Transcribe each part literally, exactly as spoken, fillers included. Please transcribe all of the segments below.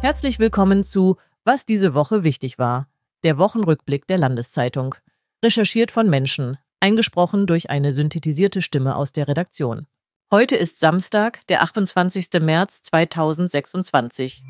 Herzlich willkommen zu Was diese Woche wichtig war, der Wochenrückblick der Landeszeitung. Recherchiert von Menschen, eingesprochen durch eine synthetisierte Stimme aus der Redaktion. Heute ist Samstag, der achtundzwanzigster März zweitausendsechsundzwanzig.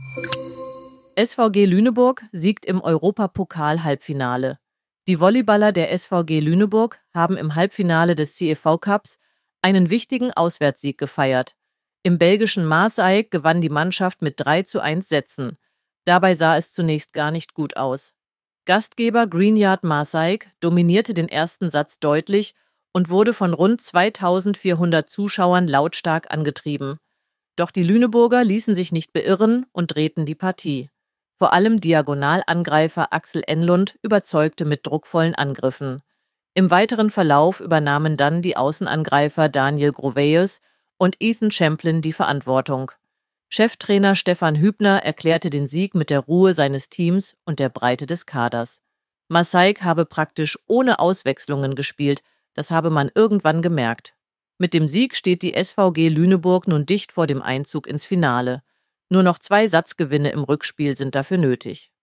S V G Lüneburg siegt im Europapokal-Halbfinale. Die Volleyballer der S V G Lüneburg haben im Halbfinale des C E V-Cups einen wichtigen Auswärtssieg gefeiert. Im belgischen Maaseik gewann die Mannschaft mit drei zu eins Sätzen. Dabei sah es zunächst gar nicht gut aus. Gastgeber Greenyard Maaseik dominierte den ersten Satz deutlich und wurde von rund zweitausendvierhundert Zuschauern lautstark angetrieben. Doch die Lüneburger ließen sich nicht beirren und drehten die Partie. Vor allem Diagonalangreifer Axel Enlund überzeugte mit druckvollen Angriffen. Im weiteren Verlauf übernahmen dann die Außenangreifer Daniel Groveus und Ethan Champlin die Verantwortung. Cheftrainer Stefan Hübner erklärte den Sieg mit der Ruhe seines Teams und der Breite des Kaders. Maaseik habe praktisch ohne Auswechslungen gespielt, das habe man irgendwann gemerkt. Mit dem Sieg steht die S V G Lüneburg nun dicht vor dem Einzug ins Finale. Nur noch zwei Satzgewinne im Rückspiel sind dafür nötig.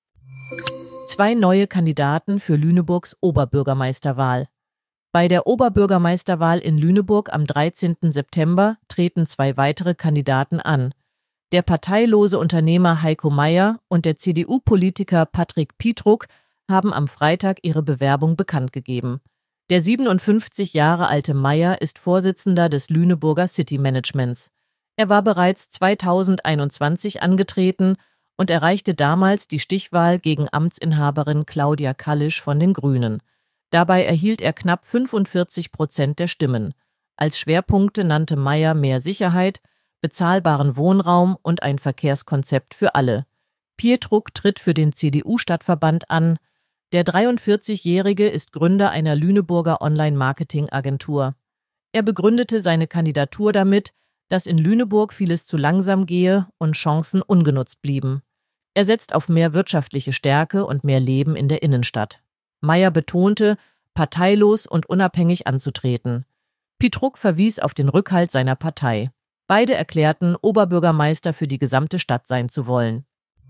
Zwei neue Kandidaten für Lüneburgs Oberbürgermeisterwahl. Bei der Oberbürgermeisterwahl in Lüneburg am dreizehnten September treten zwei weitere Kandidaten an. Der parteilose Unternehmer Heiko Meyer und der C D U-Politiker Patrick Pietruk haben am Freitag ihre Bewerbung bekannt gegeben. Der siebenundfünfzig Jahre alte Meyer ist Vorsitzender des Lüneburger City Managements. Er war bereits zweitausendeinundzwanzig angetreten und erreichte damals die Stichwahl gegen Amtsinhaberin Claudia Kallisch von den Grünen. Dabei erhielt er knapp fünfundvierzig Prozent der Stimmen. Als Schwerpunkte nannte Meyer mehr Sicherheit, bezahlbaren Wohnraum und ein Verkehrskonzept für alle. Pietruk tritt für den C D U-Stadtverband an. Der dreiundvierzigjährige ist Gründer einer Lüneburger Online-Marketing-Agentur. Er begründete seine Kandidatur damit, dass in Lüneburg vieles zu langsam gehe und Chancen ungenutzt blieben. Er setzt auf mehr wirtschaftliche Stärke und mehr Leben in der Innenstadt. Meyer betonte, parteilos und unabhängig anzutreten. Pietruk verwies auf den Rückhalt seiner Partei. Beide erklärten, Oberbürgermeister für die gesamte Stadt sein zu wollen.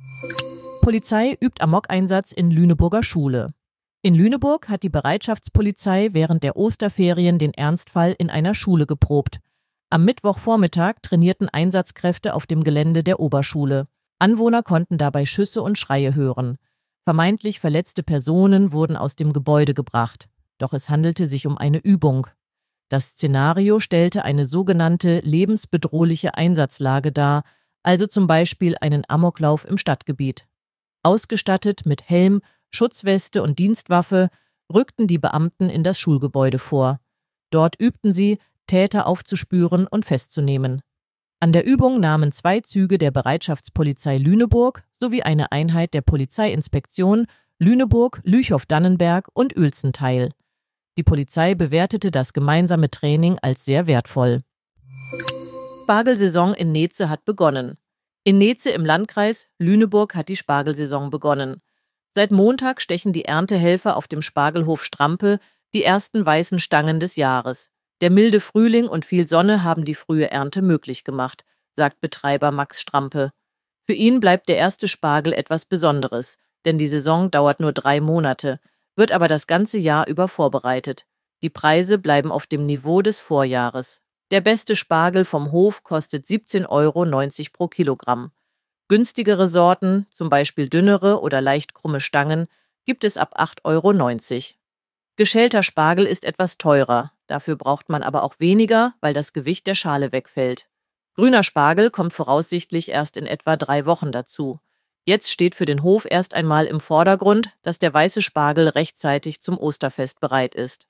Polizei übt Amokeinsatz in Lüneburger Schule. In Lüneburg hat die Bereitschaftspolizei während der Osterferien den Ernstfall in einer Schule geprobt. Am Mittwochvormittag trainierten Einsatzkräfte auf dem Gelände der Oberschule. Anwohner konnten dabei Schüsse und Schreie hören. Vermeintlich verletzte Personen wurden aus dem Gebäude gebracht. Doch es handelte sich um eine Übung. Das Szenario stellte eine sogenannte lebensbedrohliche Einsatzlage dar, also zum Beispiel einen Amoklauf im Stadtgebiet. Ausgestattet mit Helm, Schutzweste und Dienstwaffe rückten die Beamten in das Schulgebäude vor. Dort übten sie, Täter aufzuspüren und festzunehmen. An der Übung nahmen zwei Züge der Bereitschaftspolizei Lüneburg sowie eine Einheit der Polizeiinspektion Lüneburg, Lüchow-Dannenberg und Uelzen teil. Die Polizei bewertete das gemeinsame Training als sehr wertvoll. Spargelsaison in Neetze hat begonnen. In Neetze im Landkreis Lüneburg hat die Spargelsaison begonnen. Seit Montag stechen die Erntehelfer auf dem Spargelhof Strampe die ersten weißen Stangen des Jahres. Der milde Frühling und viel Sonne haben die frühe Ernte möglich gemacht, sagt Betreiber Max Strampe. Für ihn bleibt der erste Spargel etwas Besonderes, denn die Saison dauert nur drei Monate, wird aber das ganze Jahr über vorbereitet. Die Preise bleiben auf dem Niveau des Vorjahres. Der beste Spargel vom Hof kostet siebzehn Euro neunzig pro Kilogramm. Günstigere Sorten, zum Beispiel dünnere oder leicht krumme Stangen, gibt es ab acht Euro neunzig. Geschälter Spargel ist etwas teurer, dafür braucht man aber auch weniger, weil das Gewicht der Schale wegfällt. Grüner Spargel kommt voraussichtlich erst in etwa drei Wochen dazu. Jetzt steht für den Hof erst einmal im Vordergrund, dass der weiße Spargel rechtzeitig zum Osterfest bereit ist.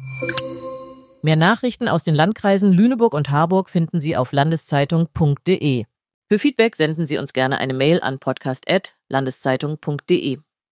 Mehr Nachrichten aus den Landkreisen Lüneburg und Harburg finden Sie auf landeszeitung punkt de. Für Feedback senden Sie uns gerne eine Mail an podcast at landeszeitung punkt de.